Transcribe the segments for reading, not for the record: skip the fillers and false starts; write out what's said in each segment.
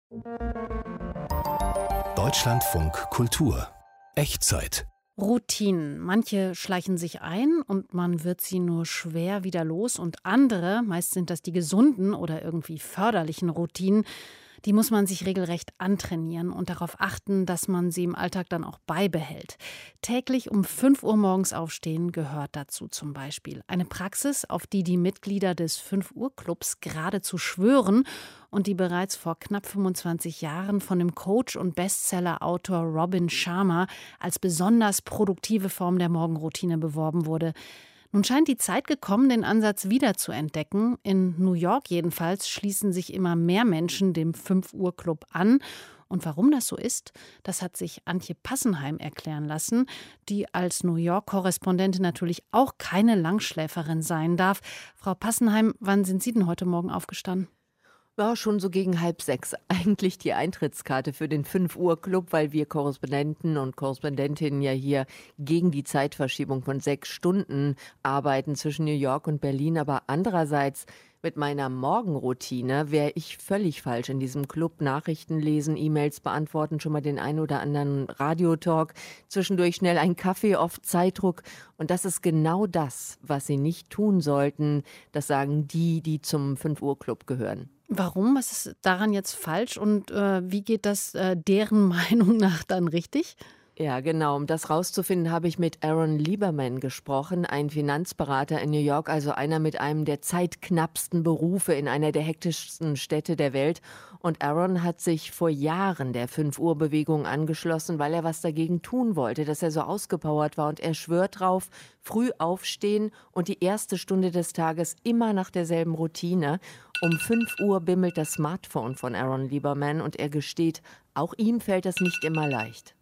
Deutschlandfunk Kultur. Echtzeit. Routinen. Manche schleichen sich ein und man wird sie nur schwer wieder los. Und andere, meist sind das die gesunden oder irgendwie förderlichen Routinen, die muss man sich regelrecht antrainieren und darauf achten, dass man sie im Alltag dann auch beibehält. Täglich um 5 Uhr morgens aufstehen gehört dazu zum Beispiel. Eine Praxis, auf die die Mitglieder des 5-Uhr-Clubs geradezu schwören und die bereits vor knapp 25 Jahren von dem Coach und Bestseller-Autor Robin Sharma als besonders produktive Form der Morgenroutine beworben wurde. Nun scheint die Zeit gekommen, den Ansatz wieder zu entdecken. In New York jedenfalls schließen sich immer mehr Menschen dem 5-Uhr-Club an. Und warum das so ist, das hat sich Antje Passenheim erklären lassen, die als New York-Korrespondentin natürlich auch keine Langschläferin sein darf. Frau Passenheim, wann sind Sie denn heute Morgen aufgestanden? Ja, schon so gegen 5:30 eigentlich die Eintrittskarte für den 5-Uhr-Club, weil wir Korrespondenten und Korrespondentinnen ja hier gegen die Zeitverschiebung von 6 Stunden arbeiten zwischen New York und Berlin. Aber andererseits mit meiner Morgenroutine wäre ich völlig falsch in diesem Club. Nachrichten lesen, E-Mails beantworten, schon mal den einen oder anderen Radiotalk, zwischendurch schnell ein Kaffee, oft Zeitdruck. Und das ist genau das, was Sie nicht tun sollten. Das sagen die zum 5-Uhr-Club gehören. Warum? Was ist daran jetzt falsch und wie geht das deren Meinung nach dann richtig? Ja, genau. Um das rauszufinden, habe ich mit Aaron Lieberman gesprochen, ein Finanzberater in New York, also einer mit einem der zeitknappsten Berufe in einer der hektischsten Städte der Welt. Und Aaron hat sich vor Jahren der 5-Uhr-Bewegung angeschlossen, weil er was dagegen tun wollte, dass er so ausgepowert war. Und er schwört drauf, früh aufstehen und die erste Stunde des Tages immer nach derselben Routine. Um 5 Uhr bimmelt das Smartphone von Aaron Lieberman und er gesteht, auch ihm fällt das nicht immer leicht.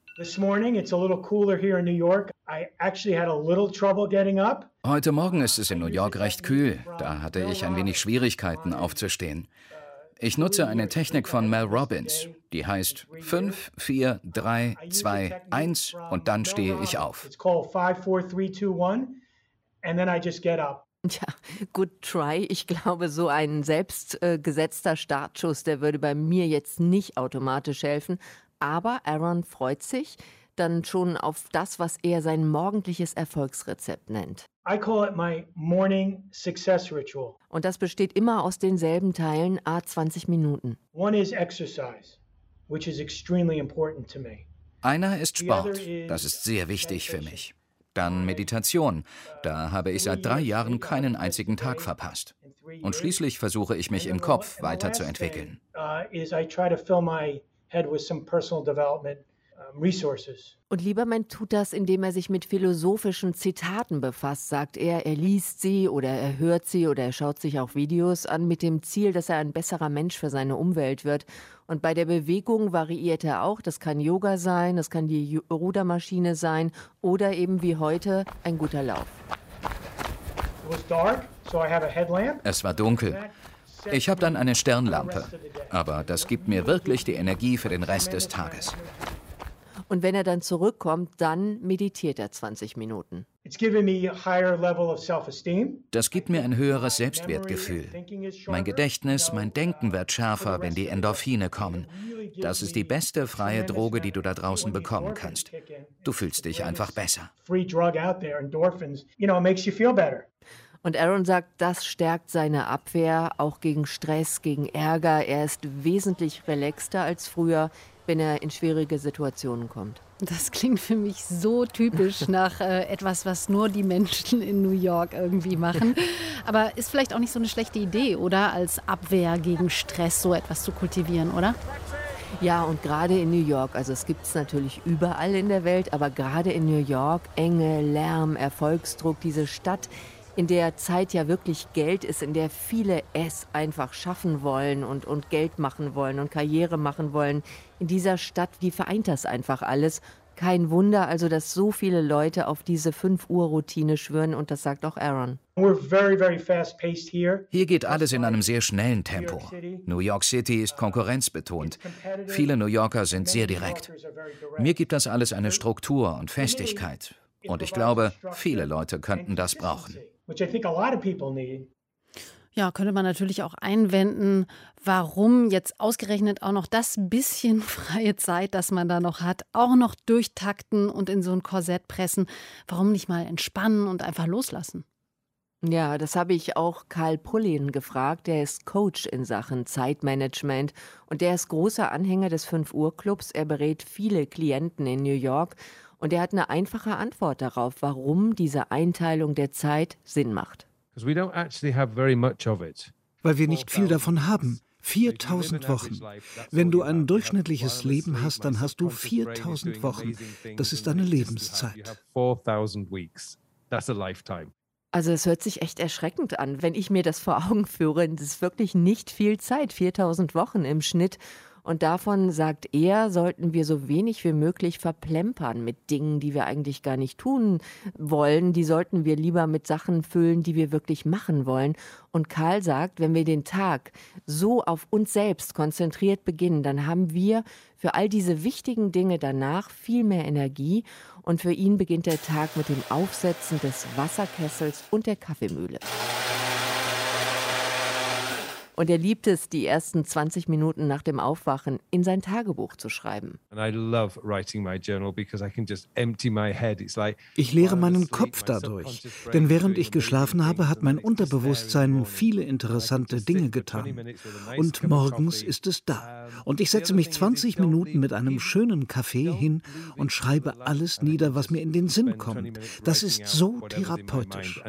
Heute Morgen ist es in New York recht kühl. Da hatte ich ein wenig Schwierigkeiten aufzustehen. Ich nutze eine Technik von Mel Robbins, die heißt 5, 4, 3, 2, 1 und dann stehe ich auf. Tja, good try. Ich glaube, so ein selbstgesetzter Startschuss, der würde bei mir jetzt nicht automatisch helfen. Aber Aaron freut sich dann schon auf das, was er sein morgendliches Erfolgsrezept nennt. Und das besteht immer aus denselben Teilen, 20 Minuten. Einer ist Sport, das ist sehr wichtig für mich. Dann Meditation, da habe ich seit 3 Jahren keinen einzigen Tag verpasst. Und schließlich versuche ich mich im Kopf weiterzuentwickeln. Und Lieberman tut das, indem er sich mit philosophischen Zitaten befasst, sagt er. Er liest sie oder er hört sie oder er schaut sich auch Videos an mit dem Ziel, dass er ein besserer Mensch für seine Umwelt wird. Und bei der Bewegung variiert er auch. Das kann Yoga sein, das kann die Rudermaschine sein oder eben wie heute ein guter Lauf. Es war dunkel. Ich habe dann eine Stirnlampe. Aber das gibt mir wirklich die Energie für den Rest des Tages. Und wenn er dann zurückkommt, dann meditiert er 20 Minuten. Das gibt mir ein höheres Selbstwertgefühl. Mein Gedächtnis, mein Denken wird schärfer, wenn die Endorphine kommen. Das ist die beste freie Droge, die du da draußen bekommen kannst. Du fühlst dich einfach besser. Und Aaron sagt, das stärkt seine Abwehr, auch gegen Stress, gegen Ärger. Er ist wesentlich relaxter als früher, wenn er in schwierige Situationen kommt. Das klingt für mich so typisch nach etwas, was nur die Menschen in New York irgendwie machen. Aber ist vielleicht auch nicht so eine schlechte Idee, oder? Als Abwehr gegen Stress so etwas zu kultivieren, oder? Ja, und gerade in New York, also es gibt es natürlich überall in der Welt, aber gerade in New York, Enge, Lärm, Erfolgsdruck, diese Stadt, in der Zeit ja wirklich Geld ist, in der viele es einfach schaffen wollen und Geld machen wollen und Karriere machen wollen. In dieser Stadt, die vereint das einfach alles. Kein Wunder also, dass so viele Leute auf diese 5-Uhr-Routine schwören und das sagt auch Aaron. Hier geht alles in einem sehr schnellen Tempo. New York City ist konkurrenzbetont. Viele New Yorker sind sehr direkt. Mir gibt das alles eine Struktur und Festigkeit. Und ich glaube, viele Leute könnten das brauchen. Ja, könnte man natürlich auch einwenden, warum jetzt ausgerechnet auch noch das bisschen freie Zeit, das man da noch hat, auch noch durchtakten und in so ein Korsett pressen. Warum nicht mal entspannen und einfach loslassen? Ja, das habe ich auch Karl Pullin gefragt. Der ist Coach in Sachen Zeitmanagement und der ist großer Anhänger des 5-Uhr-Clubs. Er berät viele Klienten in New York und er hat eine einfache Antwort darauf, warum diese Einteilung der Zeit Sinn macht. We don't actually have very much of it. Weil wir nicht viel davon haben. 4000 Wochen. Wenn du ein durchschnittliches Leben hast, dann hast du 4000 Wochen. Das ist eine Lebenszeit. 4,000 weeks. That's a lifetime. Also es hört sich echt erschreckend an, wenn ich mir das vor Augen führe. Das ist wirklich nicht viel Zeit, 4000 Wochen im Schnitt. Und davon, sagt er, sollten wir so wenig wie möglich verplempern mit Dingen, die wir eigentlich gar nicht tun wollen. Die sollten wir lieber mit Sachen füllen, die wir wirklich machen wollen. Und Karl sagt, wenn wir den Tag so auf uns selbst konzentriert beginnen, dann haben wir für all diese wichtigen Dinge danach viel mehr Energie. Und für ihn beginnt der Tag mit dem Aufsetzen des Wasserkessels und der Kaffeemühle. Und er liebt es, die ersten 20 Minuten nach dem Aufwachen in sein Tagebuch zu schreiben. Ich leere meinen Kopf dadurch, denn während ich geschlafen habe, hat mein Unterbewusstsein viele interessante Dinge getan. Und morgens ist es da. Und ich setze mich 20 Minuten mit einem schönen Kaffee hin und schreibe alles nieder, was mir in den Sinn kommt. Das ist so therapeutisch.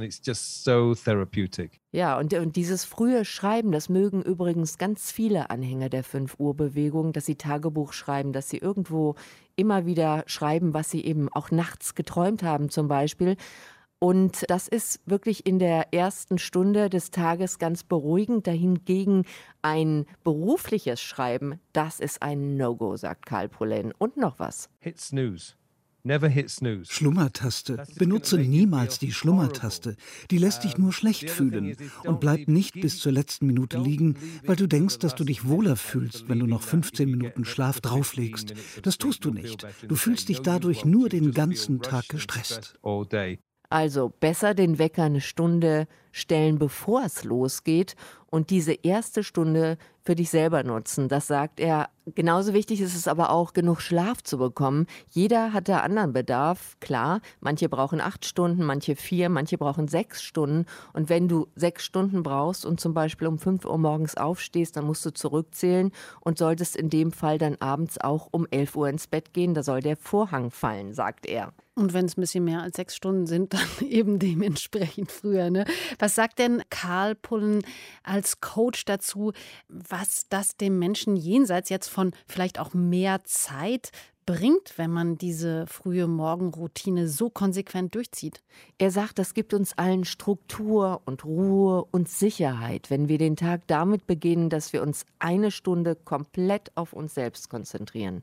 Ja, und dieses frühe Schreiben, das mögen übrigens ganz viele Anhänger der 5-Uhr-Bewegung, dass sie Tagebuch schreiben, dass sie irgendwo immer wieder schreiben, was sie eben auch nachts geträumt haben zum Beispiel. Und das ist wirklich in der ersten Stunde des Tages ganz beruhigend. Dahingegen ein berufliches Schreiben, das ist ein No-Go, sagt Karl Pullin. Und noch was. Hit snooze. Never hit snooze. Schlummertaste. Benutze niemals die Schlummertaste. Die lässt dich nur schlecht fühlen. Und bleib nicht bis zur letzten Minute liegen, weil du denkst, dass du dich wohler fühlst, wenn du noch 15 Minuten Schlaf drauflegst. Das tust du nicht. Du fühlst dich dadurch nur den ganzen Tag gestresst. Also besser den Wecker eine Stunde stellen, bevor es losgeht und diese erste Stunde für dich selber nutzen. Das sagt er. Genauso wichtig ist es aber auch, genug Schlaf zu bekommen. Jeder hat da anderen Bedarf, klar. Manche brauchen 8 Stunden, manche 4, manche brauchen 6 Stunden. Und wenn du 6 Stunden brauchst und zum Beispiel um 5 Uhr morgens aufstehst, dann musst du zurückzählen und solltest in dem Fall dann abends auch um 11 Uhr ins Bett gehen. Da soll der Vorhang fallen, sagt er. Und wenn es ein bisschen mehr als 6 Stunden sind, dann eben dementsprechend früher. Ne? Was sagt denn Karl Pullin als Coach dazu, was das dem Menschen jenseits jetzt von vielleicht auch mehr Zeit bringt, wenn man diese frühe Morgenroutine so konsequent durchzieht? Er sagt, das gibt uns allen Struktur und Ruhe und Sicherheit, wenn wir den Tag damit beginnen, dass wir uns eine Stunde komplett auf uns selbst konzentrieren.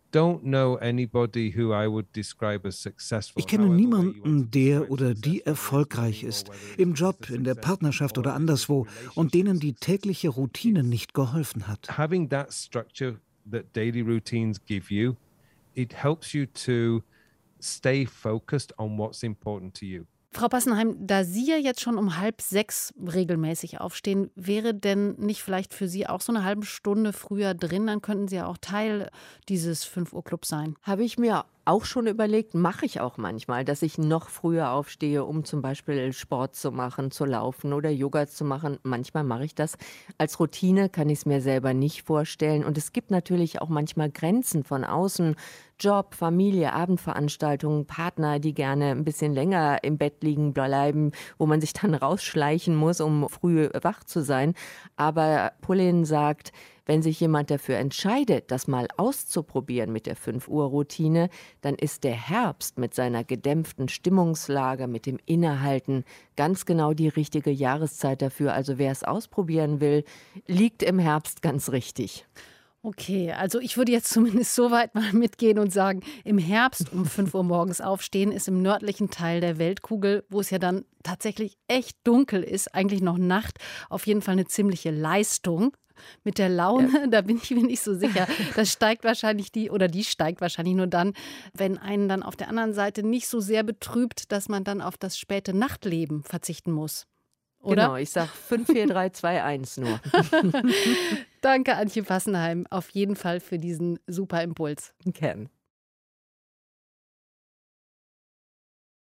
Ich kenne niemanden, der oder die erfolgreich ist, im Job, in der Partnerschaft oder anderswo, und denen die tägliche Routine nicht geholfen hat. Having that structure that daily routines give you, it helps you to stay focused on what's important to you. Frau Passenheim, da Sie ja jetzt schon um 5:30 regelmäßig aufstehen, wäre denn nicht vielleicht für Sie auch so eine halbe Stunde früher drin? Dann könnten Sie ja auch Teil dieses 5-Uhr-Clubs sein. Habe ich mir auch schon überlegt, mache ich auch manchmal, dass ich noch früher aufstehe, um zum Beispiel Sport zu machen, zu laufen oder Yoga zu machen. Manchmal mache ich das. Als Routine kann ich es mir selber nicht vorstellen. Und es gibt natürlich auch manchmal Grenzen von außen. Job, Familie, Abendveranstaltungen, Partner, die gerne ein bisschen länger im Bett liegen bleiben, wo man sich dann rausschleichen muss, um früh wach zu sein. Aber Pullin sagt, wenn sich jemand dafür entscheidet, das mal auszuprobieren mit der 5-Uhr-Routine, dann ist der Herbst mit seiner gedämpften Stimmungslage, mit dem Innehalten ganz genau die richtige Jahreszeit dafür. Also wer es ausprobieren will, liegt im Herbst ganz richtig. Okay, also ich würde jetzt zumindest so weit mal mitgehen und sagen, im Herbst um 5 Uhr morgens aufstehen ist im nördlichen Teil der Weltkugel, wo es ja dann tatsächlich echt dunkel ist, eigentlich noch Nacht, auf jeden Fall eine ziemliche Leistung. Mit der Laune, da bin ich mir nicht so sicher. Das steigt wahrscheinlich die steigt wahrscheinlich nur dann, wenn einen dann auf der anderen Seite nicht so sehr betrübt, dass man dann auf das späte Nachtleben verzichten muss. oder? Genau, ich sage 5, 4, 3, 2, 1 nur. Danke, Antje Passenheim, auf jeden Fall für diesen super Impuls. Gern.